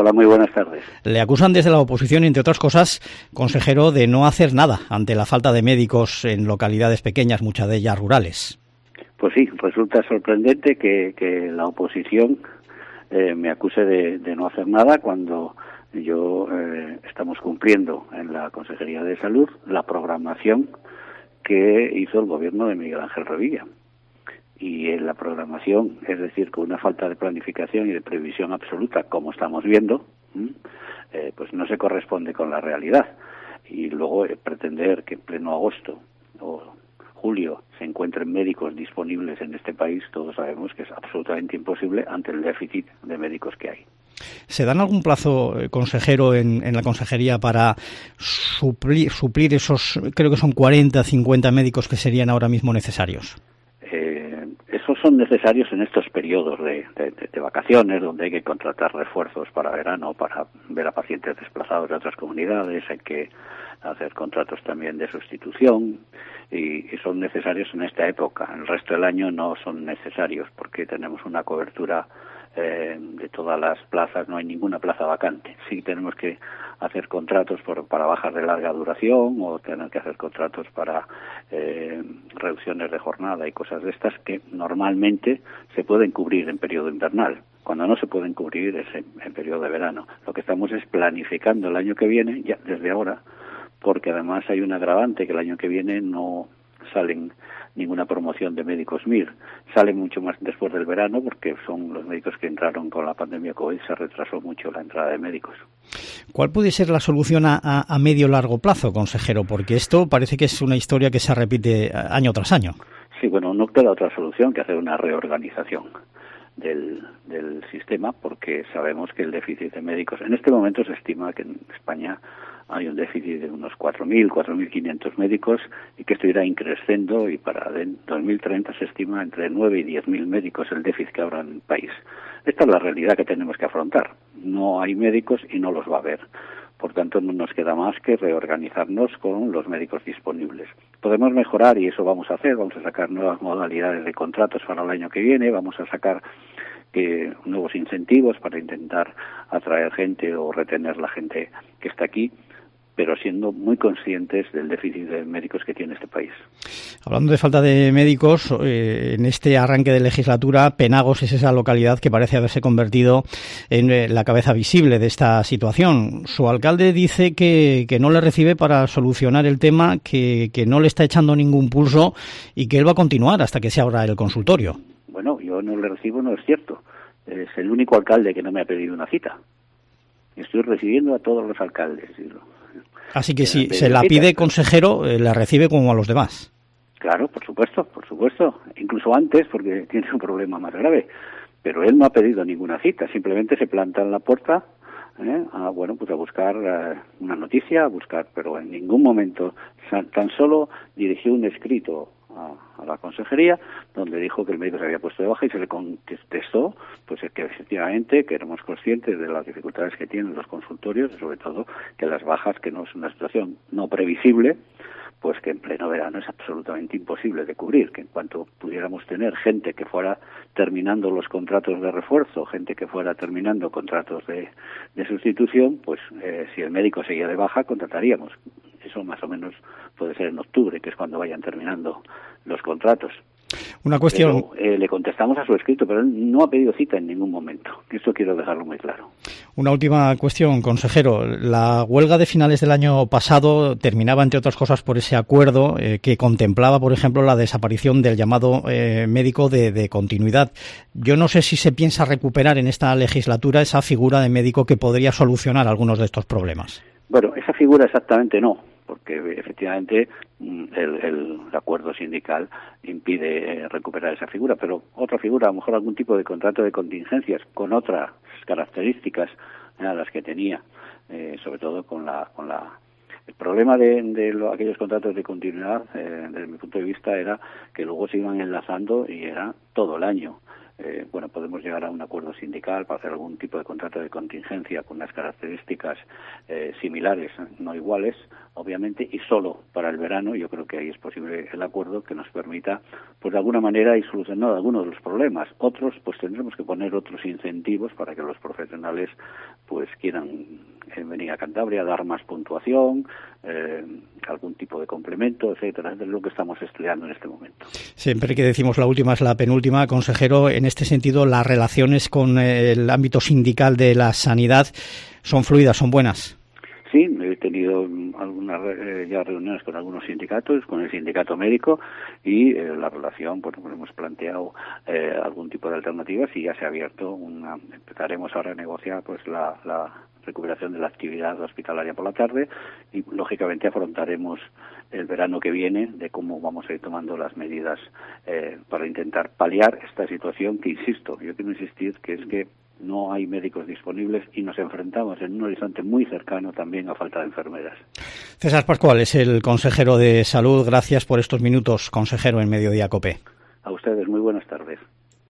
Hola, muy buenas tardes. Le acusan desde la oposición, entre otras cosas, consejero, de no hacer nada ante la falta de médicos en localidades pequeñas, muchas de ellas rurales. Pues sí, resulta sorprendente que la oposición me acuse de no hacer nada cuando estamos cumpliendo en la Consejería de Salud la programación que hizo el gobierno de Miguel Ángel Revilla. Y en la programación, es decir, con una falta de planificación y de previsión absoluta, como estamos viendo, pues no se corresponde con la realidad. Y luego pretender que en pleno agosto o julio se encuentren médicos disponibles en este país, todos sabemos que es absolutamente imposible ante el déficit de médicos que hay. ¿Se dan algún plazo, consejero, en la consejería para suplir esos, creo que son 40, 50 médicos que serían ahora mismo necesarios? Esos son necesarios en estos periodos de vacaciones, donde hay que contratar refuerzos para verano, para ver a pacientes desplazados de otras comunidades, hay que hacer contratos también de sustitución y son necesarios en esta época. El resto del año no son necesarios porque tenemos una cobertura de todas las plazas, no hay ninguna plaza vacante. Sí tenemos que hacer contratos para bajas de larga duración o tener que hacer contratos para reducciones de jornada y cosas de estas que normalmente se pueden cubrir en periodo invernal. Cuando no se pueden cubrir es en periodo de verano. Lo que estamos es planificando el año que viene, ya desde ahora, porque además hay un agravante que el año que viene no salen ninguna promoción de médicos MIR. Sale mucho más después del verano porque son los médicos que entraron con la pandemia COVID, se retrasó mucho la entrada de médicos. ¿Cuál puede ser la solución a medio largo plazo, consejero? Porque esto parece que es una historia que se repite año tras año. Sí, bueno, no queda otra solución que hacer una reorganización del sistema, porque sabemos que el déficit de médicos, en este momento se estima que en España hay un déficit de unos 4.000, 4.500 médicos y que esto irá increciendo y para 2030 se estima entre 9 y 10.000 médicos el déficit que habrá en el país. Esta es la realidad que tenemos que afrontar. No hay médicos y no los va a haber. Por tanto, no nos queda más que reorganizarnos con los médicos disponibles. Podemos mejorar y eso vamos a hacer. Vamos a sacar nuevas modalidades de contratos para el año que viene. Vamos a sacar nuevos incentivos para intentar atraer gente o retener la gente que está aquí, pero siendo muy conscientes del déficit de médicos que tiene este país. Hablando de falta de médicos, en este arranque de legislatura, Penagos es esa localidad que parece haberse convertido en la cabeza visible de esta situación. Su alcalde dice que no le recibe para solucionar el tema, que no le está echando ningún pulso y que él va a continuar hasta que se abra el consultorio. Bueno, yo no le recibo, no es cierto. Es el único alcalde que no me ha pedido una cita. Estoy recibiendo a todos los alcaldes. Así que si se la pide, consejero, la recibe como a los demás. Claro, por supuesto. Incluso antes, porque tiene un problema más grave. Pero él no ha pedido ninguna cita, simplemente se planta en la puerta a buscar una noticia, pero en ningún momento, tan solo dirigió un escrito a la consejería donde dijo que el médico se había puesto de baja y se le contestó pues que efectivamente que éramos conscientes de las dificultades que tienen los consultorios y sobre todo que las bajas, que no es una situación no previsible, pues que en pleno verano es absolutamente imposible de cubrir, que en cuanto pudiéramos tener gente que fuera terminando los contratos de refuerzo, gente que fuera terminando contratos de sustitución, pues si el médico seguía de baja, contrataríamos. Eso más o menos puede ser en octubre, que es cuando vayan terminando los contratos. Una cuestión. Pero, le contestamos a su escrito, pero él no ha pedido cita en ningún momento. Esto quiero dejarlo muy claro. Una última cuestión, consejero. La huelga de finales del año pasado terminaba, entre otras cosas, por ese acuerdo que contemplaba, por ejemplo, la desaparición del llamado médico de continuidad. Yo no sé si se piensa recuperar en esta legislatura esa figura de médico que podría solucionar algunos de estos problemas. Bueno, esa figura exactamente no, porque efectivamente el acuerdo sindical impide recuperar esa figura, pero otra figura, a lo mejor algún tipo de contrato de contingencias con otras características a las que tenía, sobre todo con el problema de aquellos contratos de continuidad, desde mi punto de vista, era que luego se iban enlazando y era todo el año. podemos llegar a un acuerdo sindical para hacer algún tipo de contrato de contingencia con unas características similares, no iguales, obviamente, y solo para el verano. Yo creo que ahí es posible el acuerdo que nos permita, pues de alguna manera, ir solucionando algunos de los problemas. Otros, pues tendremos que poner otros incentivos para que los profesionales, pues quieran venir a Cantabria, dar más puntuación, algún tipo de complemento, etcétera. Es lo que estamos estudiando en este momento. Siempre que decimos la última es la penúltima, consejero. En este sentido, las relaciones con el ámbito sindical de la sanidad son fluidas, son buenas. Sí, he tenido algunas ya reuniones con algunos sindicatos, con el sindicato médico, y la relación, pues hemos planteado algún tipo de alternativas y ya se ha abierto empezaremos ahora a negociar pues la recuperación de la actividad hospitalaria por la tarde y lógicamente afrontaremos el verano que viene de cómo vamos a ir tomando las medidas para intentar paliar esta situación que, insisto, yo quiero insistir que es que no hay médicos disponibles y nos enfrentamos en un horizonte muy cercano también a falta de enfermeras. César Pascual es el consejero de Salud. Gracias por estos minutos, consejero, en Mediodía COPE. A ustedes, muy buenas tardes.